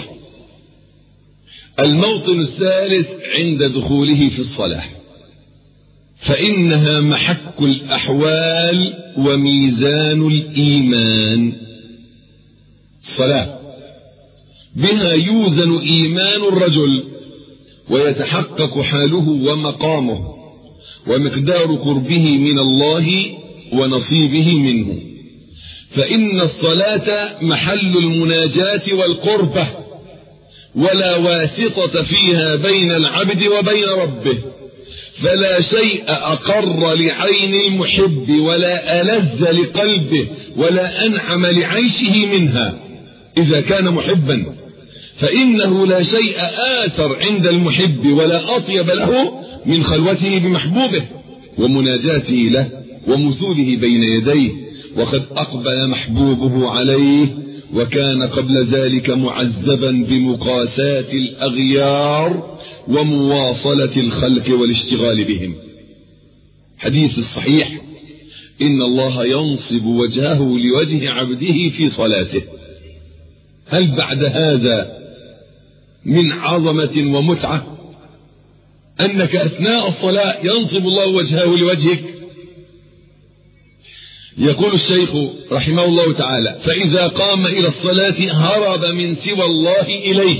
الموطن الثالث عند دخوله في الصلاة، فإنها محك الأحوال وميزان الإيمان. الصلاة بها يوزن إيمان الرجل ويتحقق حاله ومقامه ومقدار قربه من الله ونصيبه منه. فإن الصلاة محل المناجاة والقربة، ولا واسطة فيها بين العبد وبين ربه، فلا شيء أقر لعين المحب ولا ألذ لقلبه ولا أنعم لعيشه منها إذا كان محبا. فإنه لا شيء آثر عند المحب ولا أطيب له من خلوته بمحبوبه ومناجاته له ومثوله بين يديه، وقد أقبل محبوبه عليه، وكان قبل ذلك معذبا بمقاسات الأغيار ومواصلة الخلق والاشتغال بهم. حديث الصحيح: إن الله ينصب وجهه لوجه عبده في صلاته. هل بعد هذا من عظمة ومتعة أنك أثناء الصلاة ينصب الله وجهه لوجهك؟ يقول الشيخ رحمه الله تعالى: فإذا قام إلى الصلاة هرب من سوى الله إليه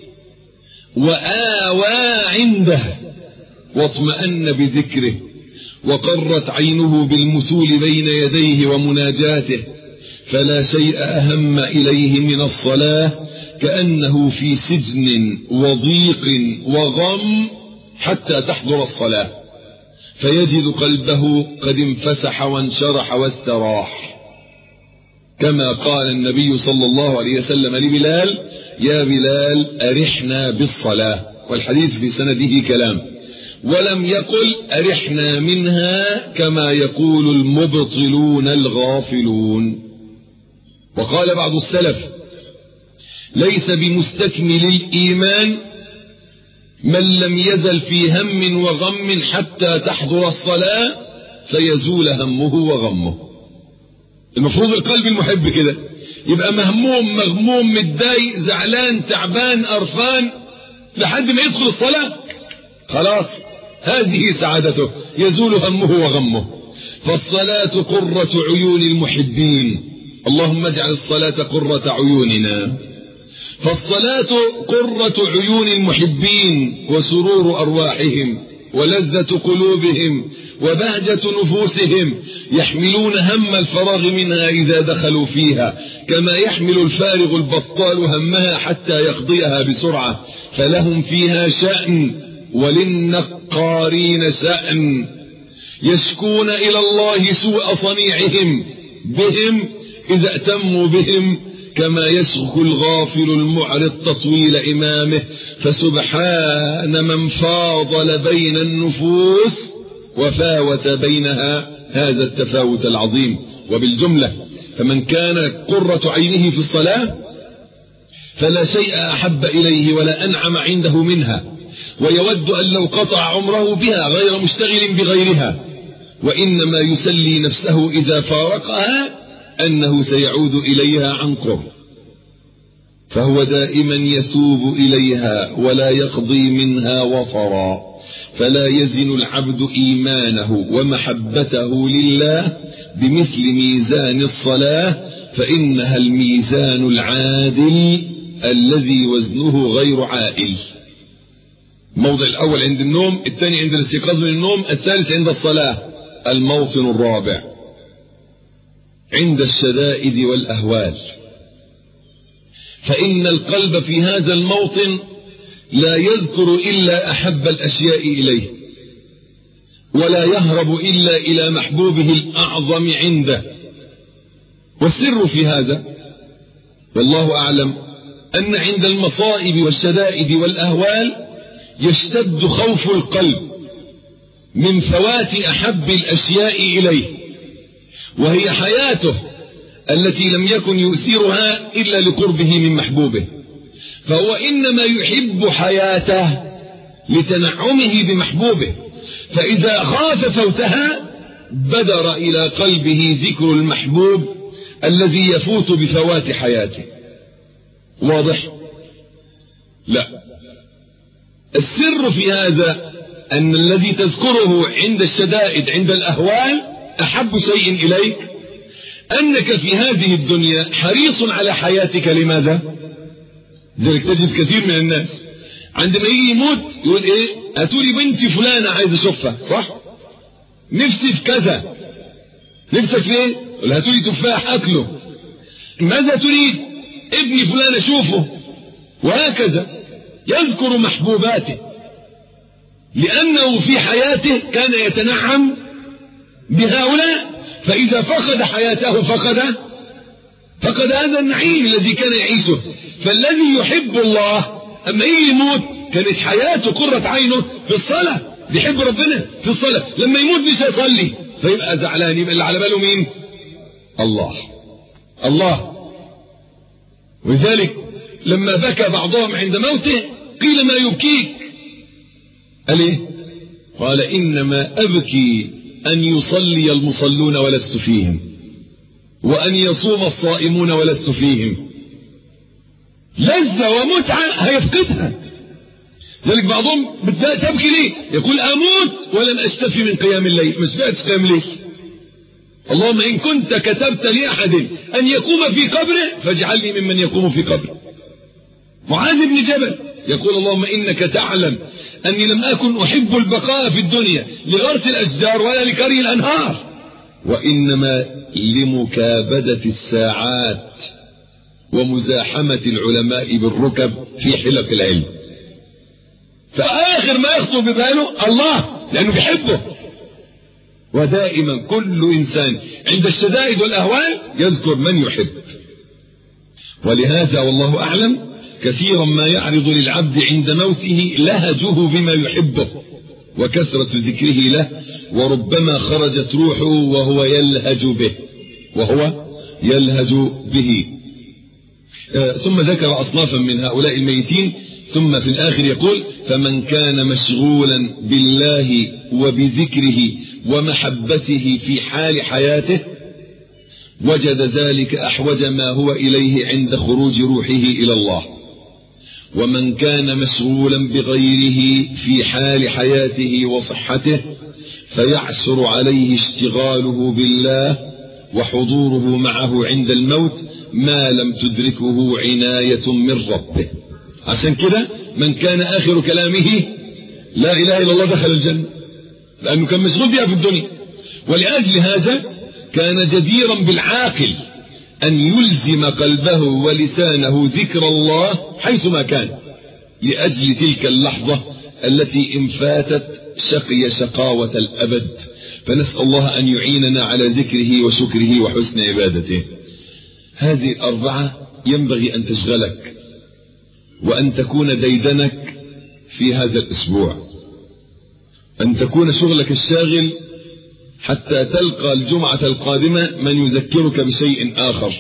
وآوى عنده واطمأن بذكره، وقرت عينه بالمثول بين يديه ومناجاته، فلا شيء أهم إليه من الصلاة، كأنه في سجن وضيق وغم حتى تحضر الصلاة، فيجد قلبه قد انفسح وانشرح واستراح، كما قال النبي صلى الله عليه وسلم لبلال: يا بلال أرحنا بالصلاة، والحديث في سنده كلام، ولم يقل أرحنا منها كما يقول المبطلون الغافلون. وقال بعض السلف: ليس بمستكمل الإيمان من لم يزل في هم وغم حتى تحضر الصلاة فيزول همه وغمه. المفروض القلب المحب كده يبقى مهموم مغموم متضايق زعلان تعبان قرفان لحد ما يدخل الصلاة، خلاص هذه سعادته، يزول همه وغمه. فالصلاة قرة عيون المحبين، اللهم اجعل الصلاة قرة عيوننا. فالصلاة قرة عيون المحبين وسرور أرواحهم ولذة قلوبهم وبهجة نفوسهم، يحملون هم الفراغ منها إذا دخلوا فيها، كما يحمل الفارغ البطال همها حتى يقضيها بسرعة، فلهم فيها شأن وللنقارين شأن، يشكون إلى الله سوء صنيعهم بهم إذا اتموا بهم، كما يشكو الغافل المعرض تطويل إمامه، فسبحان من فاضل بين النفوس وفاوت بينها هذا التفاوت العظيم. وبالجملة فمن كان قرة عينه في الصلاة فلا شيء أحب إليه ولا أنعم عنده منها، ويود أن لو قطع عمره بها غير مشتغل بغيرها، وإنما يسلي نفسه إذا فارقها أنه سيعود إليها عن قرب، فهو دائما يسوب إليها ولا يقضي منها وطرا، فلا يزن العبد إيمانه ومحبته لله بمثل ميزان الصلاة، فإنها الميزان العادل الذي وزنه غير عائل. الموضع الأول عند النوم، الثاني عند الاستيقاظ من النوم، الثالث عند الصلاة. الموطن الرابع عند الشدائد والأهوال، فإن القلب في هذا الموطن لا يذكر إلا أحب الأشياء إليه، ولا يهرب إلا إلى محبوبه الأعظم عنده. والسر في هذا والله أعلم أن عند المصائب والشدائد والأهوال يشتد خوف القلب من فوات أحب الأشياء إليه، وهي حياته التي لم يكن يؤثرها إلا لقربه من محبوبه، فهو إنما يحب حياته لتنعمه بمحبوبه، فإذا خاف فوتها بدر إلى قلبه ذكر المحبوب الذي يفوت بفوات حياته. واضح؟ لا، السر في هذا أن الذي تذكره عند الشدائد عند الأهوال أحب شيء إليك، أنك في هذه الدنيا حريص على حياتك. لماذا؟ ذلك تجد كثير من الناس عندما يجي يموت يقول إيه؟ هاتولي بنتي فلانة عايز أشوفها، صح؟ نفسي في كذا. نفسك في إيه؟ يقول هاتولي تفاح أكله. ماذا تريد؟ ابني فلان أشوفه، وهكذا يذكر محبوباته، لأنه في حياته كان يتنعم بهؤلاء، فإذا فقد حياته فقد هذا النعيم الذي كان يعيشه. فالذي يحب الله أما يموت كانت حياته قرة عينه في الصلاة، بيحب ربنا في الصلاة، لما يموت مش هيصلي فيبقى زعلان، يبقى اللي على باله مين؟ الله. ولذلك لما بكى بعضهم عند موته قيل ما يبكيك؟ قال ايه؟ قال إنما أبكي أن يصلي المصلون ولست فيهم، وأن يصوم الصائمون ولست فيهم. لذة ومتعة هيفقدها. ذلك بعضهم بدأ تبكي ليه؟ يقول أموت ولن أشتفي من قيام الليل، مش بقت قيام الليل. اللهم إن كنت كتبت لأحد أن يقوم في قبره فاجعلني ممن يقوم في قبره. معاذ بن جبل يقول اللهم إنك تعلم أني لم أكن أحب البقاء في الدنيا لغرس الأشجار ولا لكري الأنهار، وإنما لمكابدة الساعات ومزاحمة العلماء بالركب في حلق العلم. فآخر ما يخطر بباله الله، لأنه بيحبه. ودائما كل إنسان عند الشدائد والأهوال يذكر من يحب. ولهذا والله أعلم كثيرا ما يعرض للعبد عند موته لهجه بما يحبه وكثرة ذكره له، وربما خرجت روحه وهو يلهج به. ثم ذكر أصنافا من هؤلاء الميتين، ثم في الآخر يقول فمن كان مشغولا بالله وبذكره ومحبته في حال حياته وجد ذلك أحوج ما هو إليه عند خروج روحه إلى الله. ومن كان مشغولا بغيره في حال حياته وصحته فيعسر عليه اشتغاله بالله وحضوره معه عند الموت ما لم تدركه عناية من ربه. عشان كده من كان آخر كلامه لا إله إلا الله دخل الجنة، لأنه كان مشغول بها في الدنيا. ولأجل هذا كان جديرا بالعاقل أن يلزم قلبه ولسانه ذكر الله حيثما كان، لأجل تلك اللحظة التي إن فاتت شقي شقاوة الأبد. فنسأل الله أن يعيننا على ذكره وشكره وحسن عبادته. هذه الأربعة ينبغي أن تشغلك وأن تكون ديدنك في هذا الأسبوع، أن تكون شغلك الشاغل حتى تلقى الجمعة القادمة من يذكرك بشيء آخر.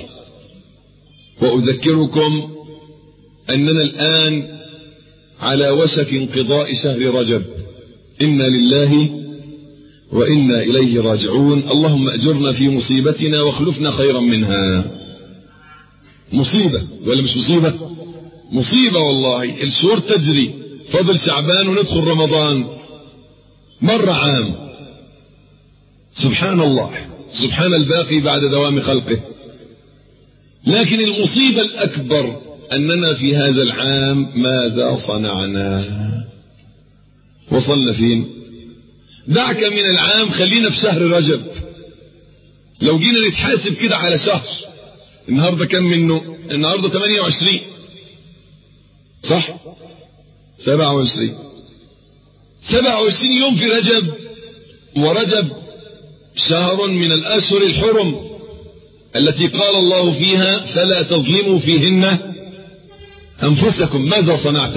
وأذكركم أننا الآن على وشك انقضاء شهر رجب، إنا لله وإنا إليه راجعون. اللهم أجرنا في مصيبتنا واخلفنا خيرا منها. مصيبة ولا مش مصيبة؟ مصيبة والله. الشهور تجري، فضل شعبان وندخل رمضان، مر عام. سبحان الله، سبحان الباقي بعد دوام خلقه. لكن المصيبة الأكبر أننا في هذا العام ماذا صنعنا؟ وصلنا فين؟ دعك من العام، خلينا في شهر رجب. لو جينا نتحاسب كده على شهر، النهاردة كم منه؟ النهاردة 28 صح؟ 27 يوم في رجب. ورجب شهر من الأشهر الحرم التي قال الله فيها فلا تظلموا فيهن أنفسكم. ماذا صنعت؟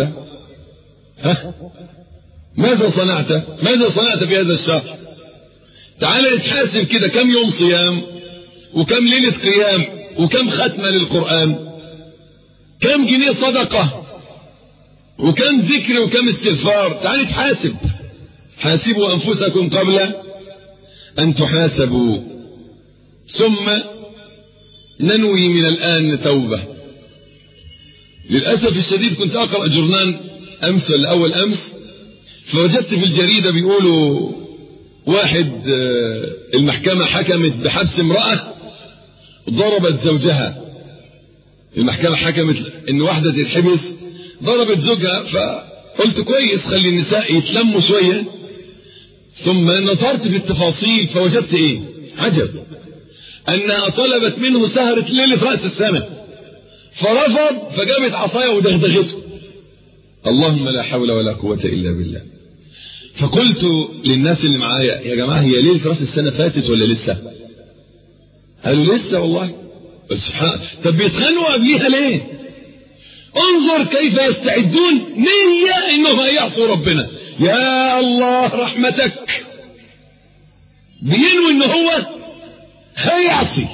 ماذا صنعت في هذا الشهر؟ تعال نتحاسب كده، كم يوم صيام، وكم ليلة قيام، وكم ختمة للقرآن، كم جنيه صدقة، وكم ذكر، وكم استغفار. تعال نتحاسب. حاسبوا أنفسكم قبل أن تحاسبوا. ثم ننوي من الآن توبة. للأسف الشديد كنت أقرأ جورنان أمس ولا أول أمس، فوجدت في الجريدة بيقولوا واحد المحكمة حكمت بحبس امرأة ضربت زوجها. المحكمة حكمت إن واحدة تتحبس ضربت زوجها. فقلت كويس، خلي النساء يتلموا شوية. ثم نظرت في التفاصيل فوجدت إيه عجب، أنها طلبت منه سهرة ليلة رأس السنة، فرفض، فجابت عصاية ودغدغته. اللهم لا حول ولا قوة إلا بالله. فقلت للناس اللي معايا يا جماعة، هي ليلة رأس السنة فاتت ولا لسه؟ قالوا لسه والله. سبحان. طب بيتخانقوا قبليها ليه؟ انظر كيف يستعدون نية انهم هيعصوا ربنا. يا الله رحمتك، بينوي ان هو هيعصي،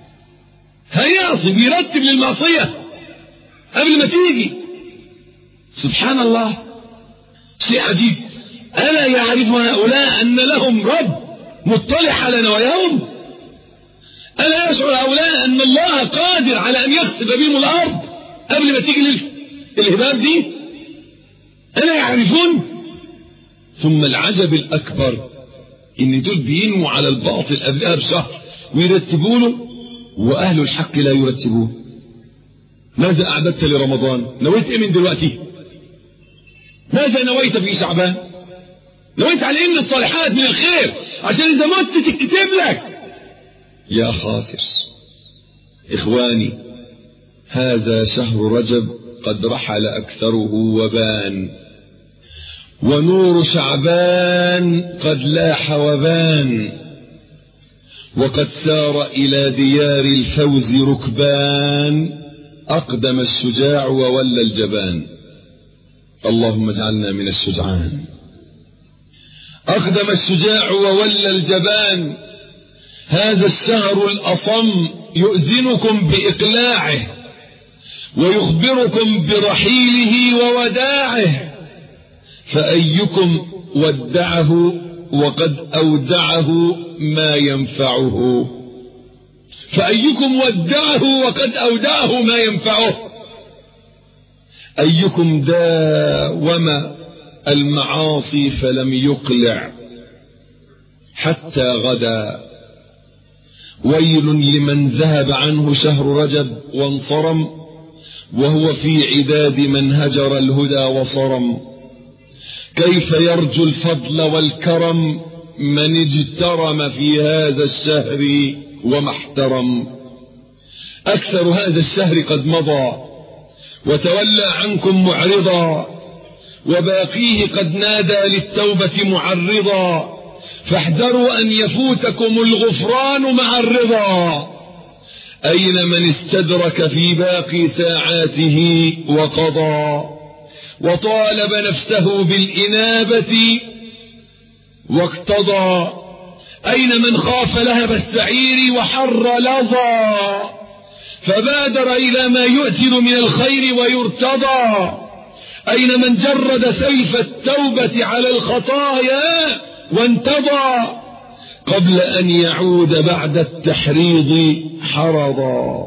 بيرتب للمعصية قبل ما تيجي. سبحان الله، شيء عجيب. ألا يعرف هؤلاء أن لهم رب مطلع على نواياهم؟ ألا يشعر هؤلاء أن الله قادر على أن يخسف بهم الأرض قبل ما تيجي الهباب دي؟ ألا يعرفون؟ ثم العجب الأكبر إن دول بينموا على الباطل قبلها بشهر ويرتبوا له، وأهل الحق لا يرتبون. ماذا أعددت لرمضان؟ نويت إيه من دلوقتي؟ ماذا نويت في شعبان؟ نويت على إيه من الصالحات من الخير عشان إذا مت تكتب لك؟ يا خاسر. إخواني، هذا شهر رجب قد رحل أكثره وبان، ونور شعبان قد لاح وبان، وقد سار إلى ديار الفوز ركبان، أقدم الشجاع وولى الجبان. اللهم اجعلنا من الشجعان. أقدم الشجاع وولى الجبان. هذا الشهر الأصم يؤذنكم بإقلاعه ويخبركم برحيله ووداعه، فأيكم ودعه وقد أودعه ما ينفعه. فأيكم ودعه وقد أودعه ما ينفعه. أيكم داوم المعاصي فلم يقلع حتى غدا. ويل لمن ذهب عنه شهر رجب وانصرم وهو في عداد من هجر الهدى وصرم. كيف يرجو الفضل والكرم من اجترم في هذا الشهر وما احترم؟ أكثر هذا الشهر قد مضى وتولى عنكم معرضا، وباقيه قد نادى للتوبة معرضا، فاحذروا أن يفوتكم الغفران مع الرضا. أين من استدرك في باقي ساعاته وقضى، وطالب نفسه بالإنابة واقتضى؟ أين من خاف لهب السعير وحر لظى، فبادر إلى ما يؤثر من الخير ويرتضى؟ أين من جرد سيف التوبة على الخطايا وانتضى قبل أن يعود بعد التحريض حرضا؟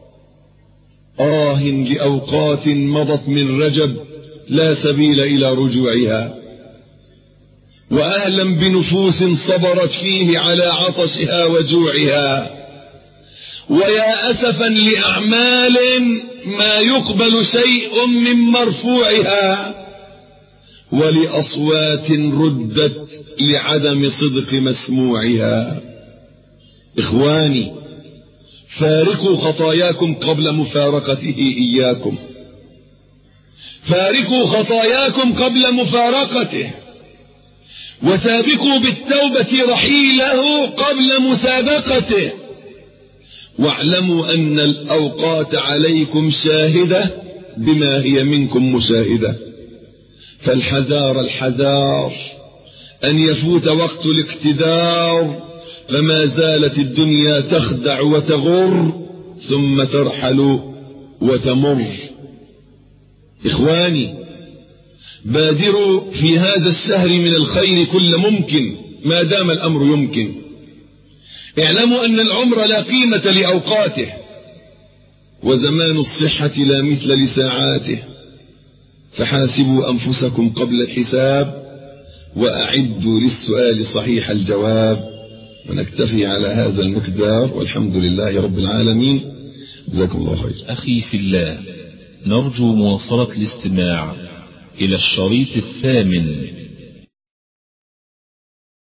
لأوقات مضت من رجب لا سبيل إلى رجوعها، وأهلا بنفوس صبرت فيه على عطشها وجوعها، ويا أسفا لأعمال ما يقبل شيء من مرفوعها، ولأصوات ردت لعدم صدق مسموعها. إخواني، فارقوا خطاياكم قبل مفارقته إياكم، فارقوا خطاياكم قبل مفارقته، وسابقوا بالتوبة رحيله قبل مسابقته، واعلموا أن الأوقات عليكم شاهدة بما هي منكم مشاهدة، فالحذار الحذار أن يفوت وقت الاقتدار، فما زالت الدنيا تخدع وتغر ثم ترحل وتمر. إخواني، بادروا في هذا الشهر من الخير كل ممكن ما دام الأمر يمكن. اعلموا أن العمر لا قيمة لأوقاته، وزمان الصحة لا مثل لساعاته، فحاسبوا أنفسكم قبل الحساب، وأعدوا للسؤال صحيح الجواب. ونكتفي على هذا المقدار، والحمد لله رب العالمين. جزاكم الله خير. أخي في الله، نرجو مواصلة الاستماع إلى الشريط 8